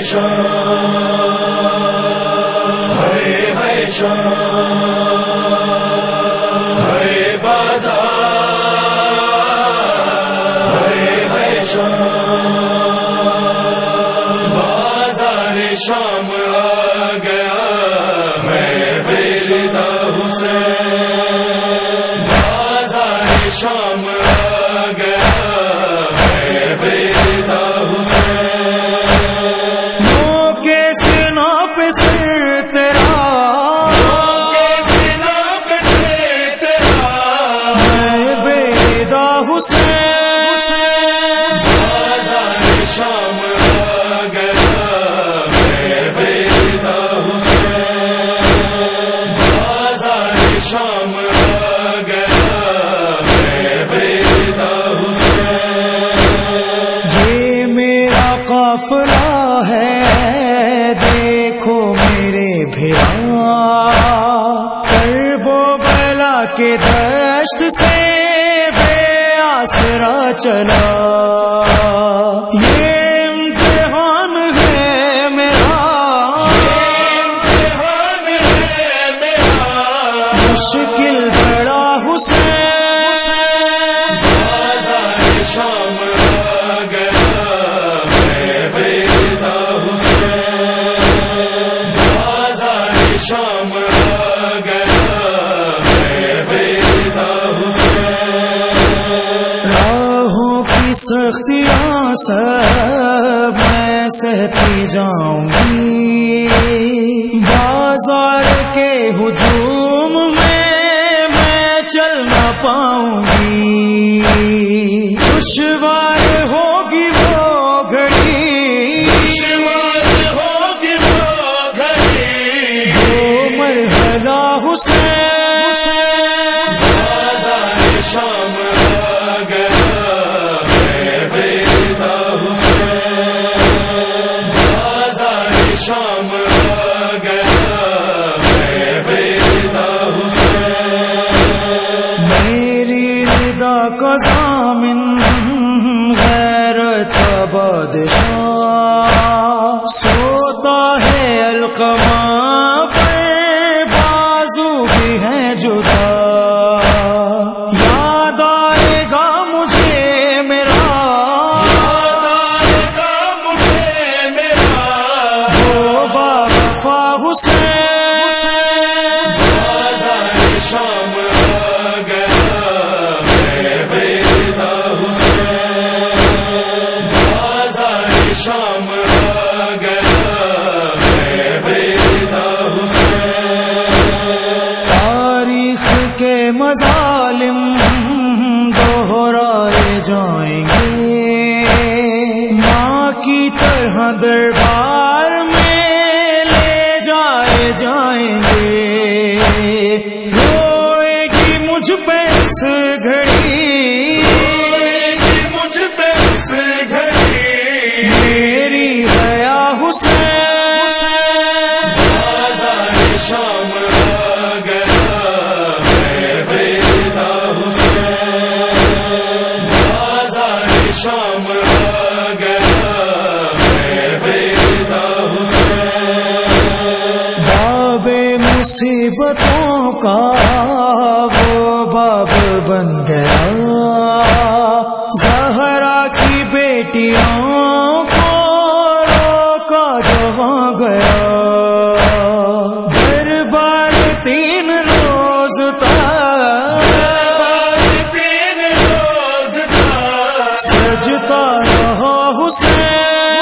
شام آ گیا میں بیچتا حسین، بازار شام آ گیا میں بیچتا حسین، موقع سینا پہ سر تیرا، موقع سینا پہ سر تیرا میں بیچتا حسین، بازار شام آ گیا شام آ گیا میں بیچتا حسین، یہ میرا قافلہ ہے دیکھو میرے بھیا، کرب و بلا کے دشت سے بے آسرا چلا، یہ امتحان ہے میرا، مشکل بڑا حسین، بازار شام آ گیا میں بیچتا حسین، بازار شام آ گیا میں بیچتا حسین، راہوں کی سختیاں سب میں سہتی جاؤں گی، بازار کے ہجوم میں چل نہ پاؤں گی، دشوار ہوگی وہ گھڑی، دشوار ہوگی وہ گھڑی، وہ مرحلہ حسین، بازار شام آ گیا میں بیچتا حسین، بازار شام آ گیا میں بیچتا حسین، میری رضا کا ضامن غیرت کا بادشاہ، سوتا ہے القمہ پر بازو بھی ہے جدا، یاد آئے گا مجھے میرا، یاد آئے گا مجھے میرا وہ باوفا حسین، بازار شام آ گیا میں بیچتا حسین، بازار شام آ گیا میں بیچتا حسین، تاریخ کے مظالم دوہرائے جائیں گے، ماں کی طرح دربار میں لے جائے جائیں گے، روئے گی مجھ پہ اس گھڑی، مجھ پہ اس گھڑی، میری حیا حسین، بازار شام آ گیا میں بیچتا حسین، بازار شام آ گیا میں بیچتا حسین، باب مصیبتوں کا وہ باب بن گیا، زہرا کی بیٹیوں کو روکا جہاں گیا، دربار 3 روز تک، 3 روز تک سجتا رہا حسین،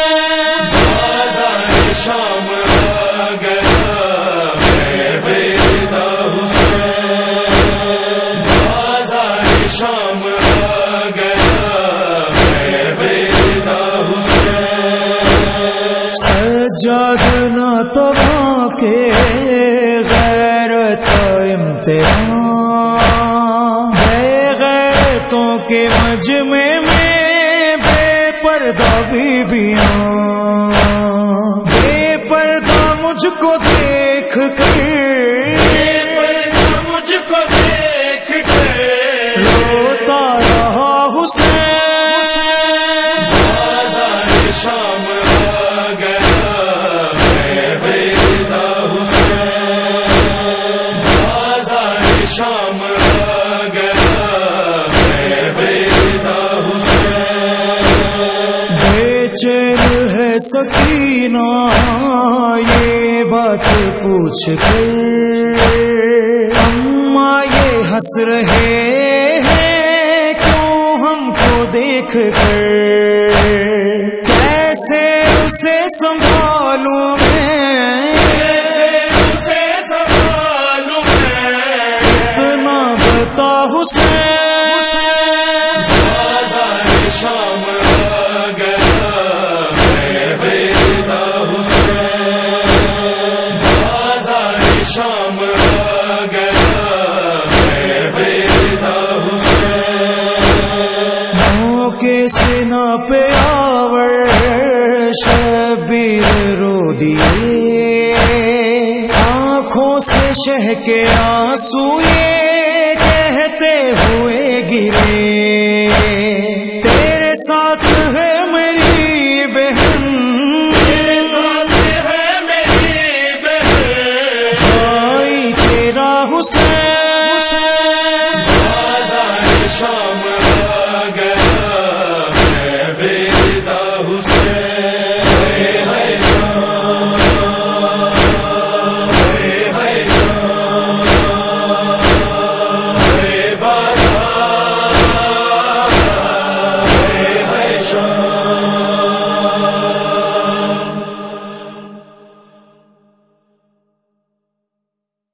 بازار شام آ گیا میں بیچتا حسین، بازار شام آ گیا میں بیچتا حسین، سجاد نہ تباہ کے غیرت امتحان، بے غیرتوں کے مجمع میں بے پردہ بیویاں، بے پردہ مجھ کو دیکھ کر، مجھ کو دیکھ کر روتا رہا حسین، بازار شام آ گیا چین ہے سکینہ یہ بات پوچھ کر، اماں یہ ہنس رہے ہیں کیوں ہم کو دیکھ کر، کیسے اسے سنبھالوں میں، اسے سنبھالوں میں، اتنا بتا حسین، بازار شام آ گیا میں بیدا حسین، بازار شام آ گیا میں بیدا حسین، موقع سے نہ پہ آور شبیر رو دیے، آنکھوں سے شہ کے آنسو یہ کہتے ہوئے گرے، تیرے ساتھ